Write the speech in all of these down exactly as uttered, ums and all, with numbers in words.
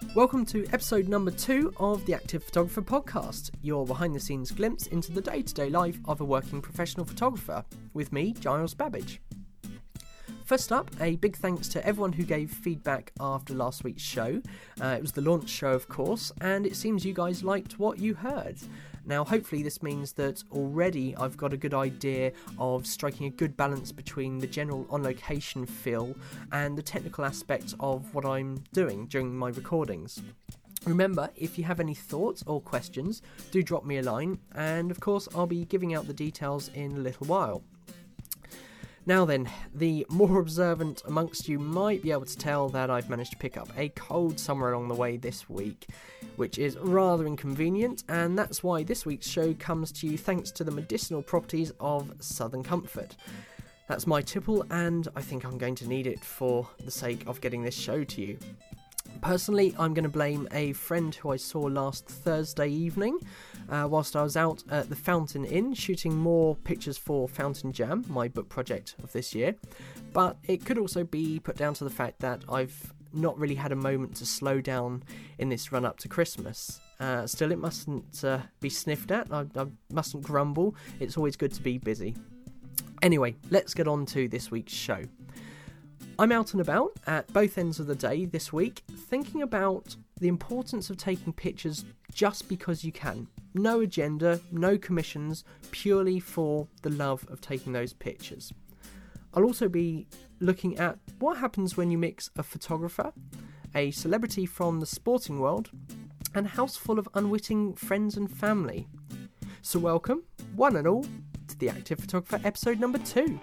Welcome to episode number two of the Active Photographer Podcast, your behind-the-scenes glimpse into the day-to-day life of a working professional photographer, with me, Giles Babbage. First up, a big thanks to everyone who gave feedback after last week's show. Uh, it was the launch show, of course, and it seems you guys liked what you heard. Now, hopefully this means that already I've got a good idea of striking a good balance between the general on-location feel and the technical aspects of what I'm doing during my recordings. Remember, if you have any thoughts or questions, do drop me a line, and of course I'll be giving out the details in a little while. Now then, the more observant amongst you might be able to tell that I've managed to pick up a cold somewhere along the way this week, which is rather inconvenient, and that's why this week's show comes to you thanks to the medicinal properties of Southern Comfort. That's my tipple, and I think I'm going to need it for the sake of getting this show to you. Personally, I'm going to blame a friend who I saw last Thursday evening uh, whilst I was out at the Fountain Inn shooting more pictures for Fountain Jam, my book project of this year, but it could also be put down to the fact that I've not really had a moment to slow down in this run up to Christmas. Uh, still, it mustn't uh, be sniffed at, I, I mustn't grumble, it's always good to be busy. Anyway, let's get on to this week's show. I'm out and about at both ends of the day this week, thinking about the importance of taking pictures just because you can. No agenda, no commissions, purely for the love of taking those pictures. I'll also be looking at what happens when you mix a photographer, a celebrity from the sporting world, and a house full of unwitting friends and family. So welcome, one and all, to the Active Photographer episode number two.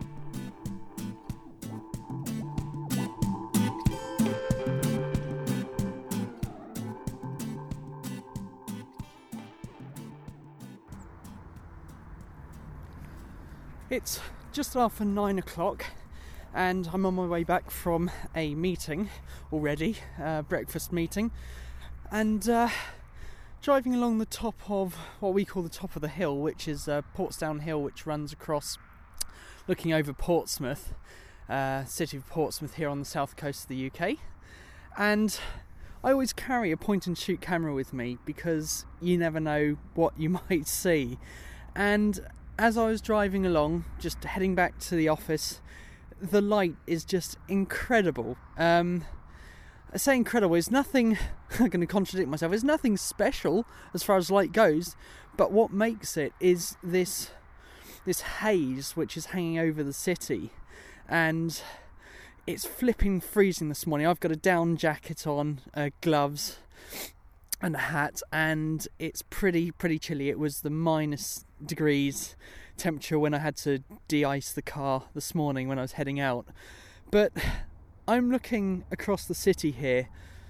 It's just after nine o'clock and I'm on my way back from a meeting already, a breakfast meeting, and uh, driving along the top of what we call the top of the hill, which is uh, Portsdown Hill, which runs across looking over Portsmouth, uh, city of Portsmouth here on the south coast of the U K. And I always carry a point and shoot camera with me because you never know what you might see. And as I was driving along, just heading back to the office, the light is just incredible. Um, I say incredible, it's nothing, I'm going to contradict myself, it's nothing special as far as light goes, but what makes it is this, this haze which is hanging over the city, and it's flipping freezing this morning. I've got a down jacket on, uh, gloves and a hat, and it's pretty pretty chilly. It was the minus degrees temperature when I had to de-ice the car this morning when I was heading out. But I'm looking across the city here,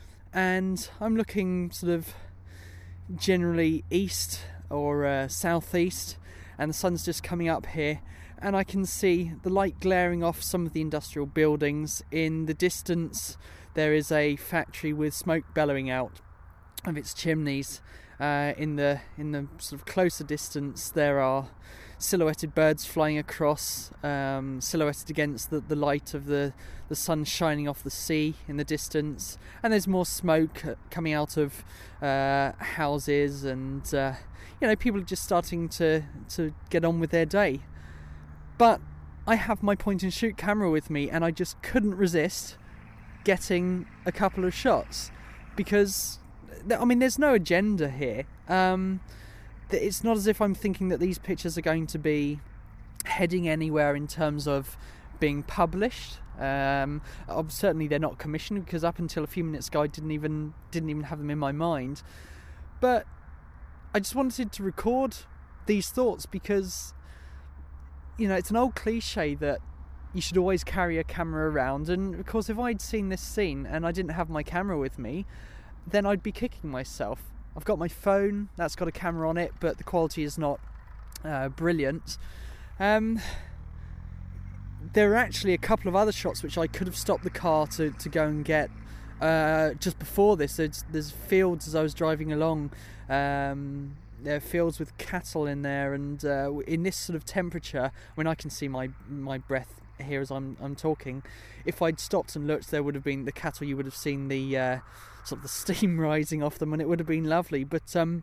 and I'm looking sort of generally east or uh, southeast, and the sun's just coming up here, and I can see the light glaring off some of the industrial buildings. In the distance there is a factory with smoke bellowing out of its chimneys. Uh, in the in the sort of closer distance there are silhouetted birds flying across, um, silhouetted against the, the light of the, the sun shining off the sea in the distance, and there's more smoke coming out of uh, houses, and uh, you know, people are just starting to, to get on with their day. But I have my point and shoot camera with me, and I just couldn't resist getting a couple of shots because I mean, there's no agenda here. Um, it's not as if I'm thinking that these pictures are going to be heading anywhere in terms of being published. Um, certainly, they're not commissioned because up until a few minutes ago, I didn't even didn't even have them in my mind. But I just wanted to record these thoughts because, you know, it's an old cliche that you should always carry a camera around. And of course, if I'd seen this scene and I didn't have my camera with me, then I'd be kicking myself. I've got my phone, that's got a camera on it, but the quality is not uh, brilliant. Um, there are actually a couple of other shots which I could have stopped the car to, to go and get uh, just before this. There's, there's fields as I was driving along. Um, there are fields with cattle in there, and uh, in this sort of temperature, when I can see my my breath here as I'm I'm talking, if I'd stopped and looked, there would have been the cattle. You would have seen the uh, sort of the steam rising off them, and it would have been lovely. But um,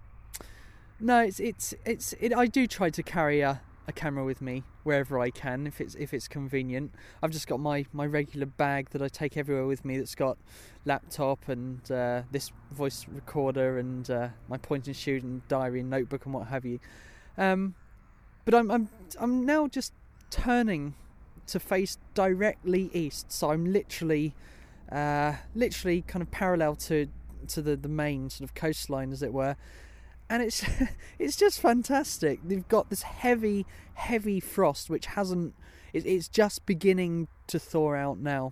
no, it's it's it's it, I do try to carry a, a camera with me wherever I can if it's if it's convenient. I've just got my, my regular bag that I take everywhere with me. That's got laptop and uh, this voice recorder and uh, my point and shoot and diary and notebook and what have you. Um, but I'm I'm I'm now just turning to face directly east, so I'm literally uh, literally kind of parallel to to the, the main sort of coastline, as it were. And it's it's just fantastic. They've got this heavy, heavy frost, which hasn't... It, it's just beginning to thaw out now.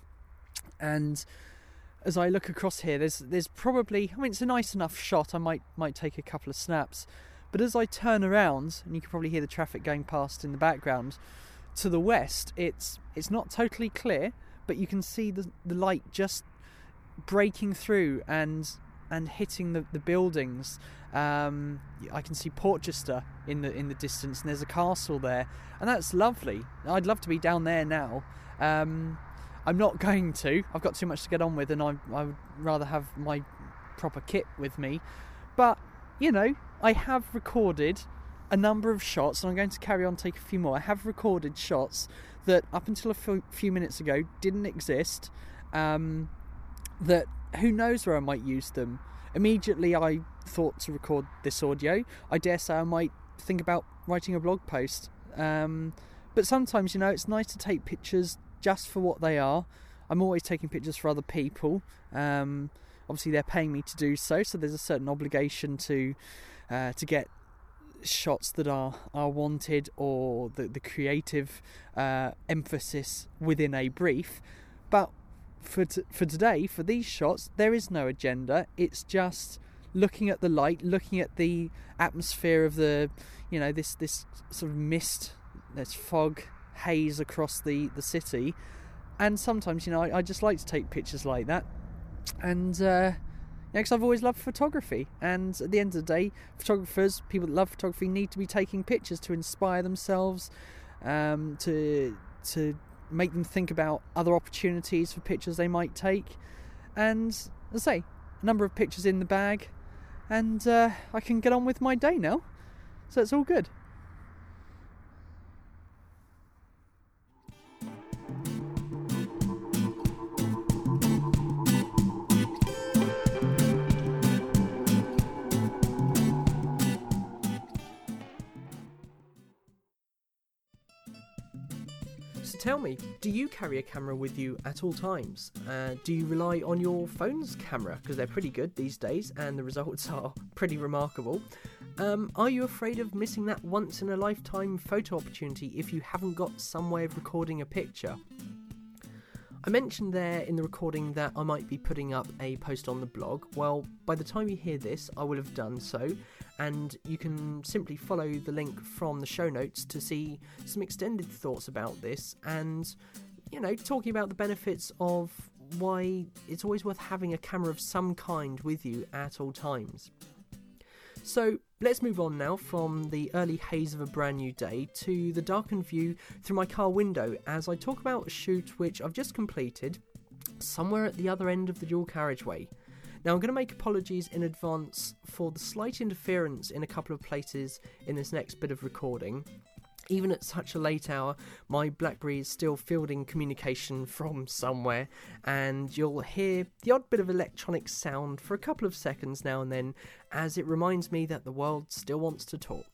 And as I look across here, there's there's probably... I mean, it's a nice enough shot. I might might take a couple of snaps. But as I turn around, and you can probably hear the traffic going past in the background, to the west, it's it's not totally clear, but you can see the the light just breaking through and and hitting the, the buildings. Um, I can see Portchester in the in the distance, and there's a castle there, and that's lovely. I'd love to be down there now. Um, I'm not going to. I've got too much to get on with, and I I would rather have my proper kit with me. But you know, I have recorded a number of shots, and I'm going to carry on take a few more. I have recorded shots that up until a few, few minutes ago didn't exist. Um, that who knows where I might use them. Immediately I thought to record this audio. I dare say I might think about writing a blog post. Um, but sometimes, you know, it's nice to take pictures just for what they are. I'm always taking pictures for other people. Um, obviously they're paying me to do so, so there's a certain obligation to uh, to get shots that are, are wanted, or the, the creative uh, emphasis within a brief. But For t- for today, for these shots, there is no agenda. It's just looking at the light, looking at the atmosphere of the, you know, this this sort of mist, this fog, haze across the, the city. And sometimes, you know, I, I just like to take pictures like that. And, uh, yeah, because I've always loved photography. And at the end of the day, photographers, people that love photography, need to be taking pictures to inspire themselves, um, to to... make them think about other opportunities for pictures they might take. And as I say, a number of pictures in the bag, and uh, I can get on with my day now, so it's all good. Tell me, do you carry a camera with you at all times? Uh, do you rely on your phone's camera? Because they're pretty good these days, and the results are pretty remarkable. Um, are you afraid of missing that once-in-a-lifetime photo opportunity if you haven't got some way of recording a picture? I mentioned there in the recording that I might be putting up a post on the blog. Well, by the time you hear this, I will have done so, and you can simply follow the link from the show notes to see some extended thoughts about this, and, you know, talking about the benefits of why it's always worth having a camera of some kind with you at all times. So let's move on now from the early haze of a brand new day to the darkened view through my car window as I talk about a shoot which I've just completed somewhere at the other end of the dual carriageway. Now I'm going to make apologies in advance for the slight interference in a couple of places in this next bit of recording. Even at such a late hour, my BlackBerry is still fielding communication from somewhere, and you'll hear the odd bit of electronic sound for a couple of seconds now and then, as it reminds me that the world still wants to talk.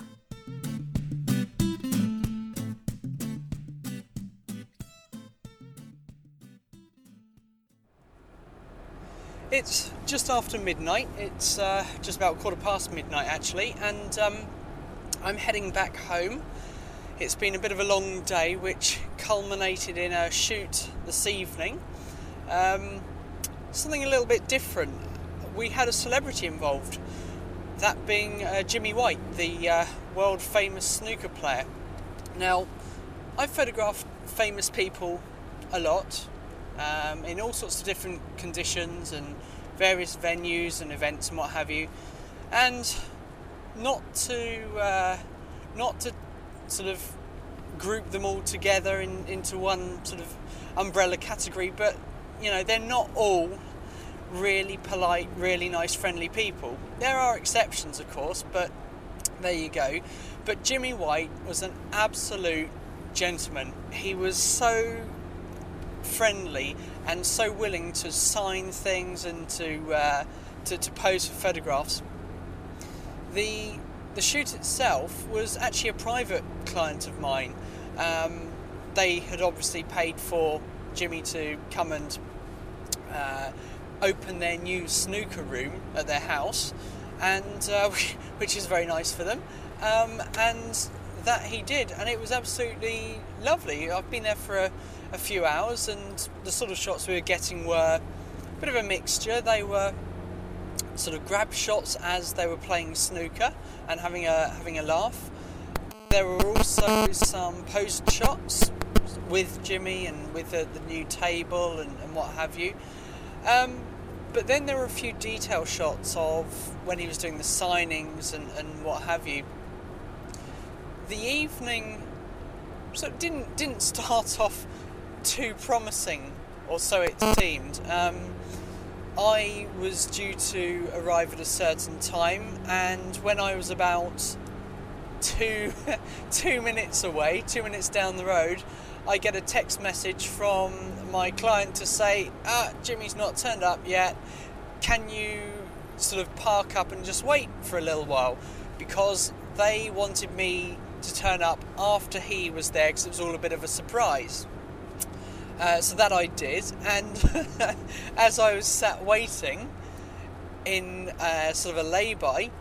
It's just after midnight. It's uh, just about quarter past midnight actually, and um, I'm heading back home. It's been a bit of a long day, which culminated in a shoot this evening. Um, something a little bit different. We had a celebrity involved, that being uh, Jimmy White, the uh, world famous snooker player. Now, I've photographed famous people a lot, um, in all sorts of different conditions and various venues and events and what have you, and not to uh, not to sort of group them all together in, into one sort of umbrella category, but you know, they're not all really polite, really nice, friendly people. There are exceptions, of course, but there you go. But Jimmy White was an absolute gentleman. He was so friendly and so willing to sign things and to uh, to, to pose for photographs. The the shoot itself was actually a private client of mine. Um, they had obviously paid for Jimmy to come and uh, open their new snooker room at their house, and uh, which is very nice for them. Um, and that he did, and it was absolutely lovely. I've been there for a, a few hours, and the sort of shots we were getting were a bit of a mixture. They were sort of grab shots as they were playing snooker and having a having a laugh. There were also some posed shots with Jimmy and with the, the new table and, and what have you. Um, but then there were a few detail shots of when he was doing the signings and, and what have you. The evening so it didn't didn't start off too promising, or so it seemed. Um, I was due to arrive at a certain time, and when I was about two two minutes away, two minutes down the road, I get a text message from my client to say, ah, Jimmy's not turned up yet. Can you sort of park up and just wait for a little while? Because they wanted me to turn up after he was there, because it was all a bit of a surprise. Uh, so that I did, and as I was sat waiting in uh, sort of a lay-by,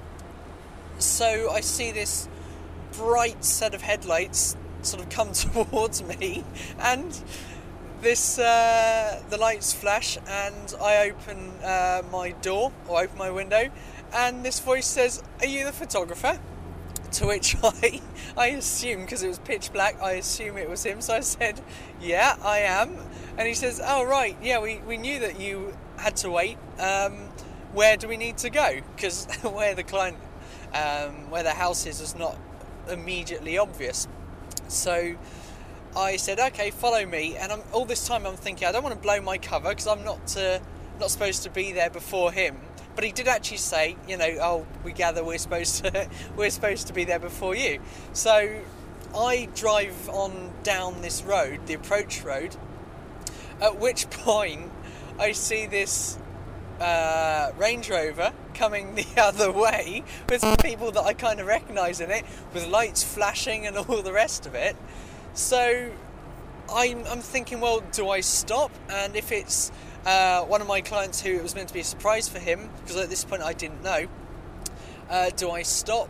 so I see this bright set of headlights sort of come towards me, and this uh, the lights flash, and I open uh, my door, or open my window, and this voice says, "Are you the photographer?" To which I, I assume, because it was pitch black, I assume it was him. So I said, "Yeah, I am." And he says, "Oh, right, yeah, we, we knew that you had to wait. Um, where do we need to go?" Because where the client, um, where the house is, was not immediately obvious. So I said, "Okay, follow me." And I'm, all this time I'm thinking, I don't want to blow my cover, because I'm not uh, not supposed to be there before him. But he did actually say, you know, "Oh, we gather we're supposed to we're supposed to be there before you." So I drive on down this road, the approach road. At which point I see this uh, Range Rover coming the other way with people that I kind of recognise in it, with lights flashing and all the rest of it. So I'm, I'm thinking, well, do I stop? And if it's Uh, one of my clients who it was meant to be a surprise for him, because at this point I didn't know, uh, do I stop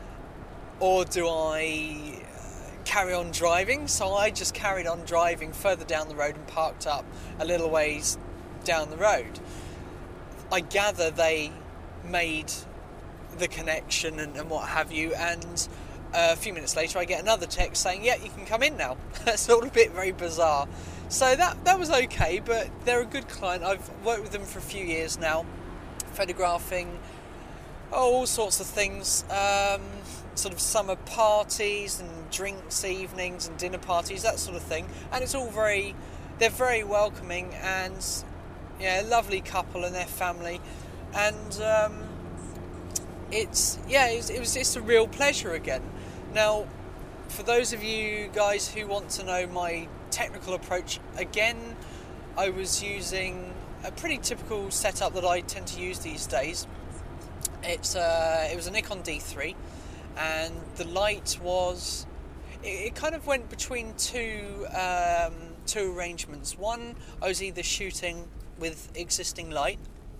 or do I carry on driving? So I just carried on driving further down the road and parked up a little ways down the road. I gather they made the connection and, and what have you, and a few minutes later I get another text saying, "Yeah, you can come in now." That's all a bit very bizarre. So that that was okay, but they're a good client. I've worked with them for a few years now, photographing oh, all sorts of things, um, sort of summer parties and drinks evenings and dinner parties, that sort of thing. And it's all very, they're very welcoming, and yeah, a lovely couple and their family. And um, it's yeah, it was, it was just a real pleasure again. Now, for those of you guys who want to know my technical approach, again, I was using a pretty typical setup that I tend to use these days. It's uh, it was a Nikon D three, and the light was it, it kind of went between two um, two arrangements. One, I was either shooting with existing light,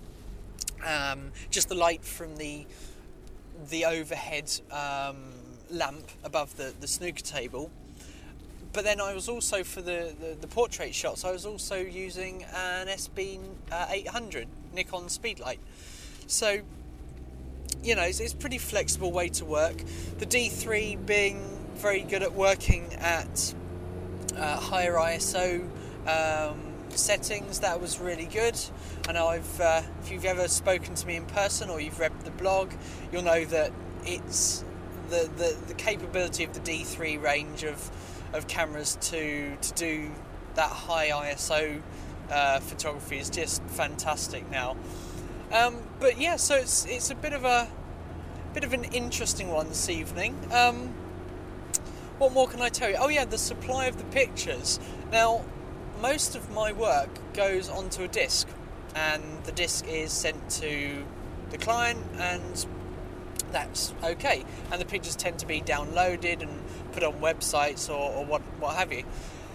um, just the light from the the overhead um, lamp above the, the snooker table. But then I was also, for the, the, the portrait shots, I was also using an S B eight hundred Nikon Speedlight. So, you know, it's, it's a pretty flexible way to work. The D three being very good at working at uh, higher I S O um, settings, that was really good. I know I've, uh, if you've ever spoken to me in person or you've read the blog, you'll know that it's the, the, the capability of the D three range of of cameras to to do that high I S O uh, photography is just fantastic now. Um, but yeah, so it's it's a bit of a bit of an interesting one this evening. Um, what more can I tell you? Oh yeah, the supply of the pictures. Now, most of my work goes onto a disc, and the disc is sent to the client, and that's okay. And the pictures tend to be downloaded and put on websites or, or what what have you.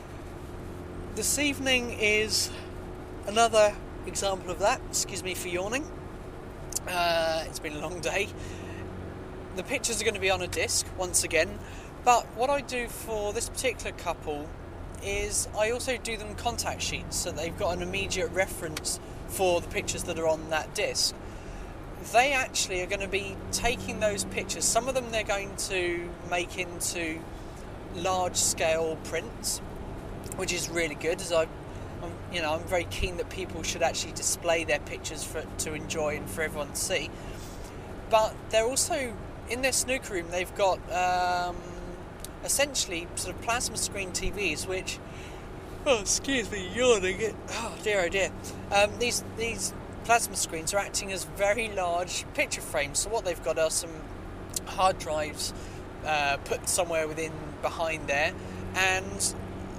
This evening is another example of that. Excuse me for yawning. Uh, it's been a long day. The pictures are going to be on a disc once again, but what I do for this particular couple is I also do them contact sheets, so they've got an immediate reference for the pictures that are on that disc. They actually are going to be taking those pictures. Some of them they're going to make into large scale prints, which is really good, as I I'm, you know, I'm very keen that people should actually display their pictures for to enjoy and for everyone to see. But they're also, in their snooker room, they've got um, essentially sort of plasma screen T Vs, which, oh, excuse me, yawning. It, oh dear, oh dear. Um, these these plasma screens are acting as very large picture frames. So what they've got are some hard drives uh, put somewhere within behind there, and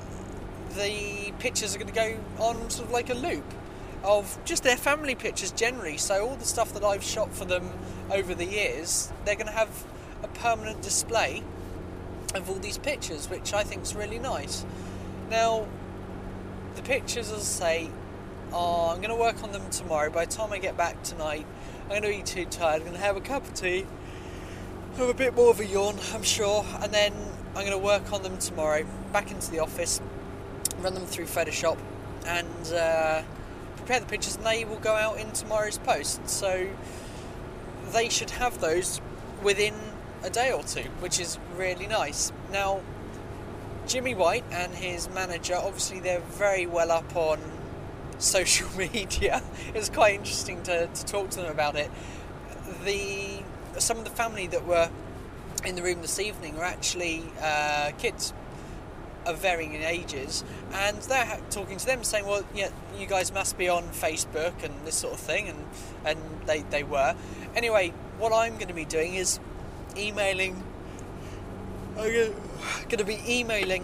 the pictures are going to go on sort of like a loop of just their family pictures generally. So all the stuff that I've shot for them over the years, they're going to have a permanent display of all these pictures, which I think is really nice. Now, the pictures, as I say, are, I'm going to work on them tomorrow. By the time I get back tonight, I'm going to be too tired. I'm going to have a cup of tea, have a bit more of a yawn, I'm sure, and then I'm going to work on them tomorrow, back into the office, run them through Photoshop, and uh, prepare the pictures, and they will go out in tomorrow's post. So they should have those within a day or two, which is really nice. Now, Jimmy White and his manager, obviously they're very well up on social media. It's quite interesting to, to talk to them about it. The some of the family that were in the room this evening are actually uh, kids of varying ages, and they're talking to them saying, well, yeah, you guys must be on Facebook and this sort of thing, and and they, they were. Anyway, what I'm going to be doing is emailing I'm going to be emailing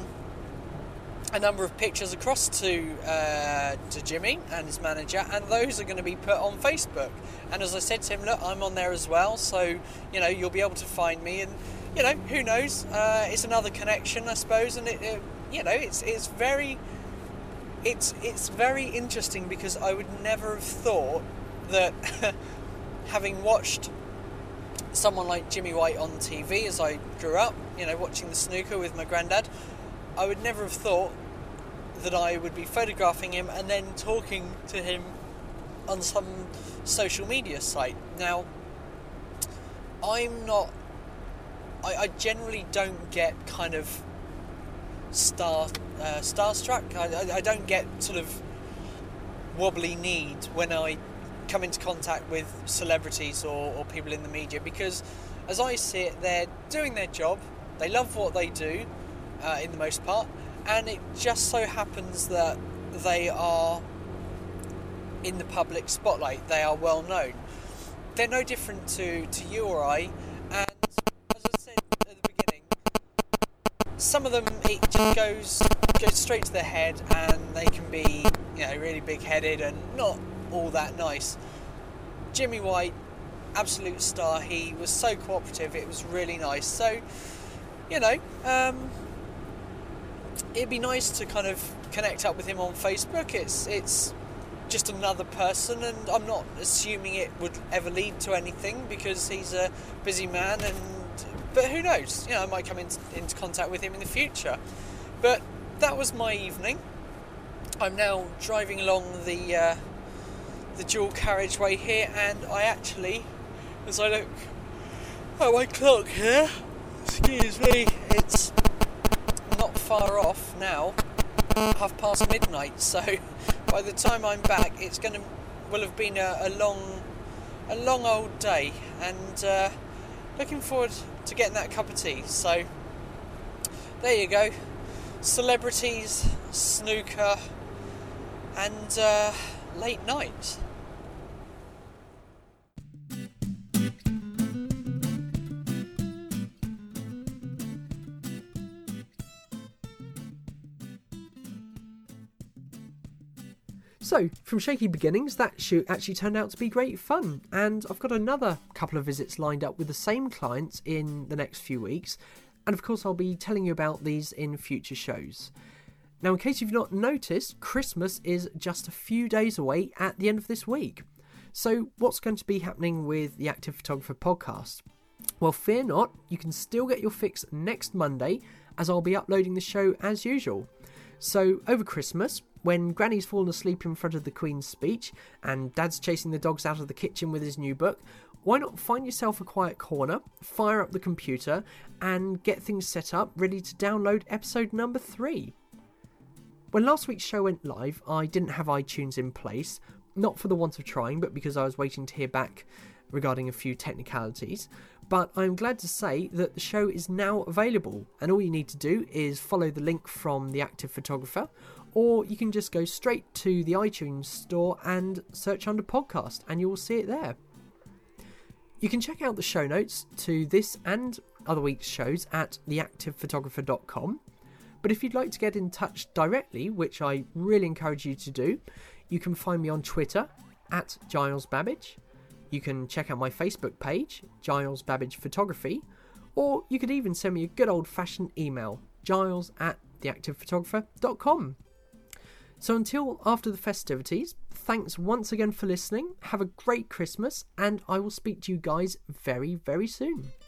a number of pictures across to uh, to Jimmy and his manager, and those are going to be put on Facebook. And as I said to him, look, I'm on there as well, so you know, you'll be able to find me, and you know, who knows, uh, it's another connection, I suppose. And it, it you know, it's it's very it's it's very interesting, because I would never have thought that having watched someone like Jimmy White on T V as I grew up, you know, watching the snooker with my granddad, I would never have thought that I would be photographing him and then talking to him on some social media site. Now, I'm not I, I generally don't get kind of star uh, starstruck. I, I, I don't get sort of wobbly kneed when I come into contact with celebrities or, or people in the media, because as I see it, they're doing their job, they love what they do uh, in the most part, and it just so happens that they are in the public spotlight, they are well known. They're no different to, to you or I, and as I said at the beginning, some of them, it just goes goes straight to their head, and they can be, you know, really big-headed and not all that nice. Jimmy White, absolute star. He was so cooperative, it was really nice. So, you know, um, it'd be nice to kind of connect up with him on Facebook. It's it's just another person, and I'm not assuming it would ever lead to anything, because he's a busy man, and but who knows, you know, I might come in, into contact with him in the future. But that was my evening. I'm now driving along the uh, the dual carriageway here, and I actually, as I look at my clock here, excuse me, it's not far off now, half past midnight, so by the time I'm back, it's going to will have been a, a long a long old day, and uh, looking forward to getting that cup of tea. So there you go, celebrities, snooker, and uh, late night. So, from shaky beginnings, that shoot actually turned out to be great fun, and I've got another couple of visits lined up with the same clients in the next few weeks, and of course I'll be telling you about these in future shows. Now, in case you've not noticed, Christmas is just a few days away at the end of this week. So, what's going to be happening with the Active Photographer podcast? Well, fear not, you can still get your fix next Monday, as I'll be uploading the show as usual. So, over Christmas, when Granny's fallen asleep in front of the Queen's speech and Dad's chasing the dogs out of the kitchen with his new book, why not find yourself a quiet corner, fire up the computer and get things set up ready to download episode number three. When last week's show went live, I didn't have iTunes in place, not for the want of trying, but because I was waiting to hear back regarding a few technicalities. But I'm glad to say that the show is now available, and all you need to do is follow the link from the Active Photographer, or you can just go straight to the iTunes store and search under podcast and you will see it there. You can check out the show notes to this and other week's shows at the active photographer dot com. But if you'd like to get in touch directly, which I really encourage you to do, you can find me on Twitter at Giles Babbage. You can check out my Facebook page, Giles Babbage Photography, or you could even send me a good old-fashioned email, giles at the active photographer dot com. So until after the festivities, thanks once again for listening, have a great Christmas, and I will speak to you guys very, very soon.